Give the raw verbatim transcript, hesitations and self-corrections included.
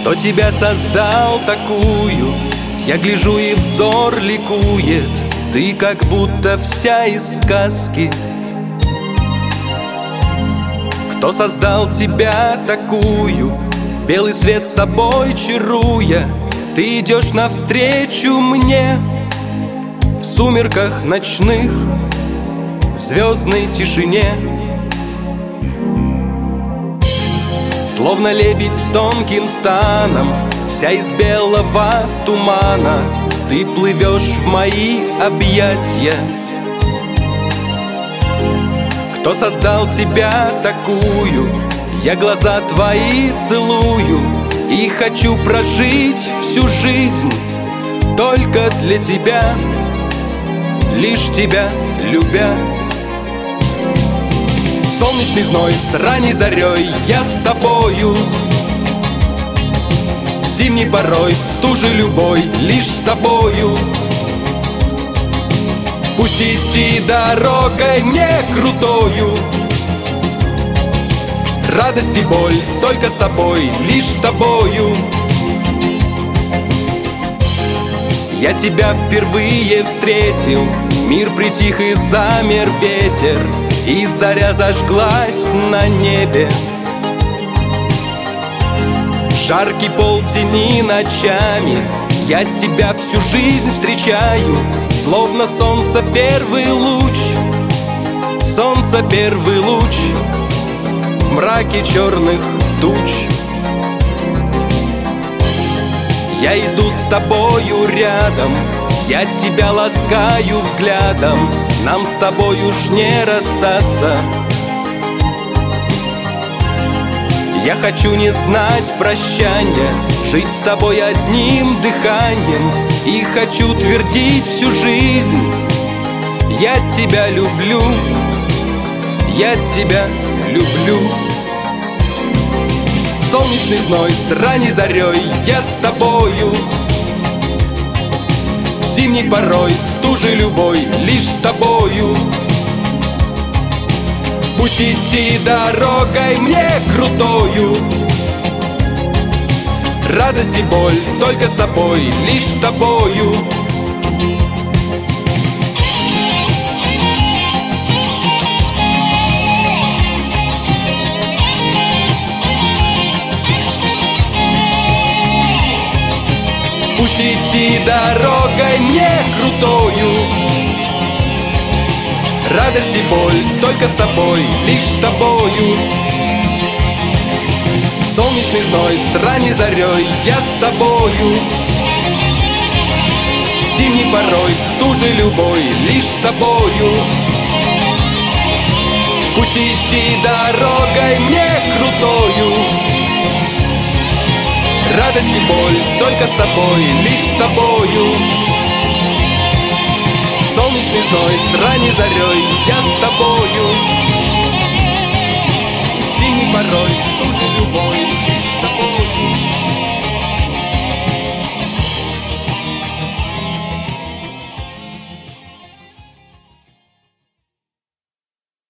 Кто тебя создал такую? Я гляжу, и взор ликует. Ты как будто вся из сказки. Кто создал тебя такую? Белый свет собой чаруя, ты идешь навстречу мне в сумерках ночных, в звездной тишине. Словно лебедь с тонким станом, вся из белого тумана, ты плывешь в мои объятия. Кто создал тебя такую? Я глаза твои целую и хочу прожить всю жизнь только для тебя, лишь тебя любя. Солнечный зной с ранней зарей я с тобою, зимней порой в стуже любой лишь с тобою. Пусть идти дорогой мне крутою, радость и боль только с тобой, лишь с тобою. Я тебя впервые встретил, мир притих и замер ветер, и заря зажглась на небе. В жаркий полтени ночами я тебя всю жизнь встречаю, словно солнце первый луч, солнце первый луч в мраке черных туч. Я иду с тобою рядом, я тебя ласкаю взглядом, нам с тобой уж не расстаться. Я хочу не знать прощания, жить с тобой одним дыханием, и хочу твердить всю жизнь: я тебя люблю, я тебя люблю. Солнечный зной с ранней зарей я с тобою, зимней порой в стуже любой лишь с тобою. Пусть идти дорогой мне крутою, радость и боль только с тобой, лишь с тобою. Пусть идти дорогой мне крутою, радость и боль только с тобой, лишь с тобою. Солнечный зной с ранней зарей я с тобою, зимней порой в стуже любой лишь с тобою. Пусть идти дорогой мне крутою, радость и боль только с тобой, лишь с тобою. Солнечный зной с ранней зарей я с тобою, зимней порой